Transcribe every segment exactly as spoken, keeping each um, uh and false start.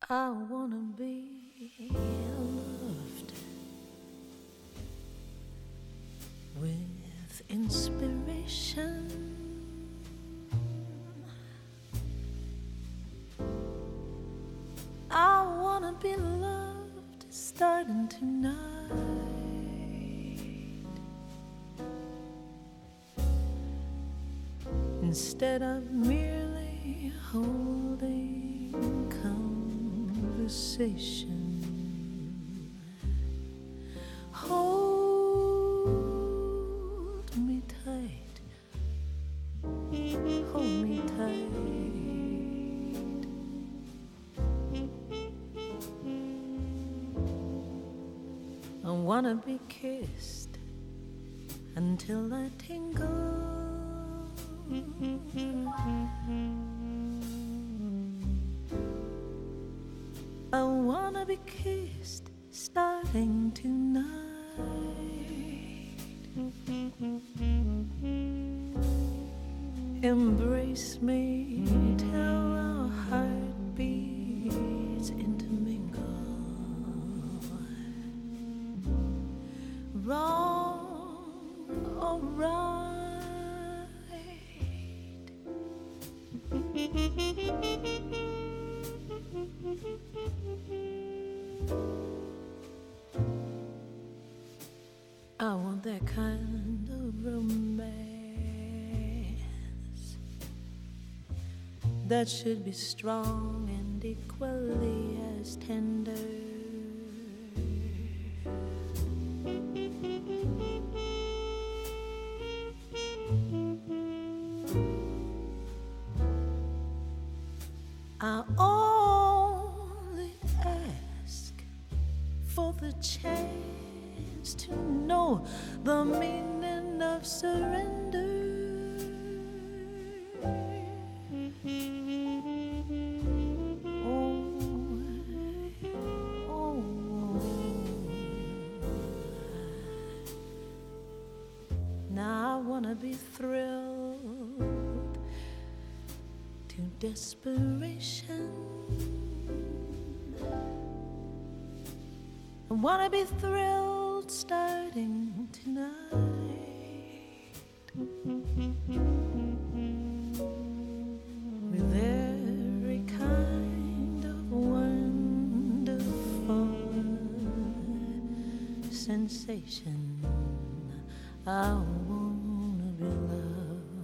I wanna be loved with inspiration. I wanna be loved starting tonight, instead of merely holding conversation. Hold me tight, hold me tight. I wanna be kissed until I tingle. I wanna be kissed starting tonight. Embrace me till our heartbeats intermingle. Wrong or right, I want that kind of romance that should be strong and equally as tender. I only ask for the chance to know the meaning of surrender. Oh, oh, now I wanna be thrilled to desperation. I wanna be thrilled starting tonight, with every kind of wonderful sensation. I wanna be loved.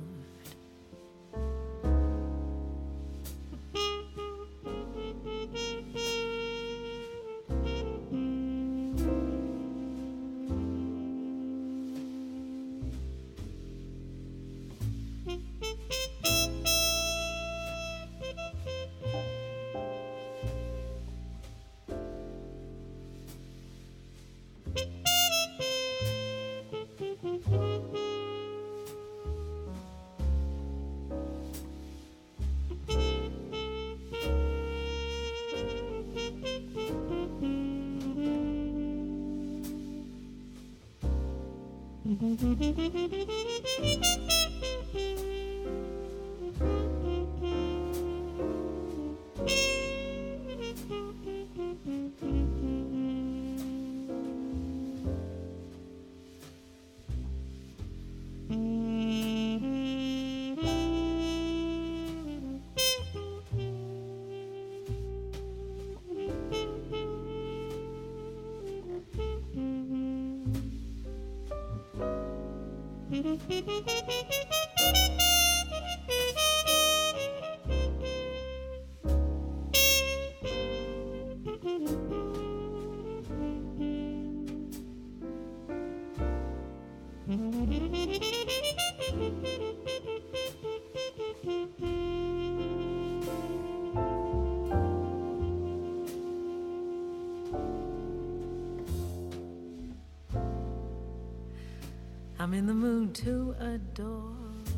I'm in the mood to adore.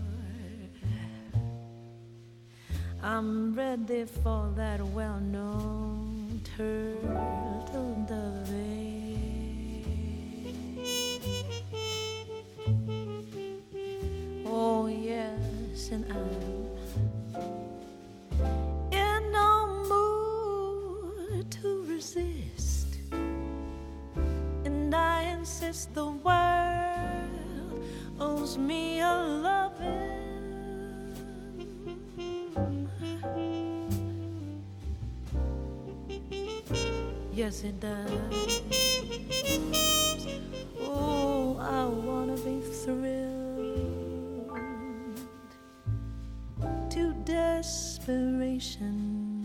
I'm ready for that well-known turtle dove. Oh yes, and I'm in no mood resist, and I insist the world owes me a loving. Yes, it does. Oh, I wanna be thrilled to desperation.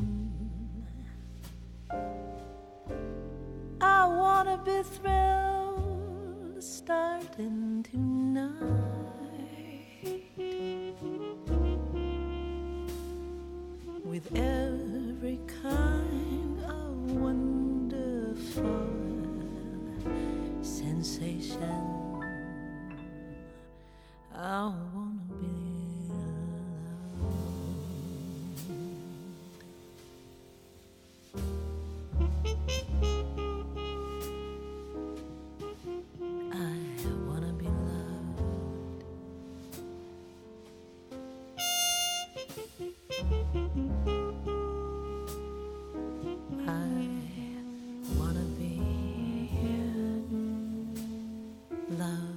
I wanna be thrilled starting tonight with every kind of wonderful sensation. I wanna be love.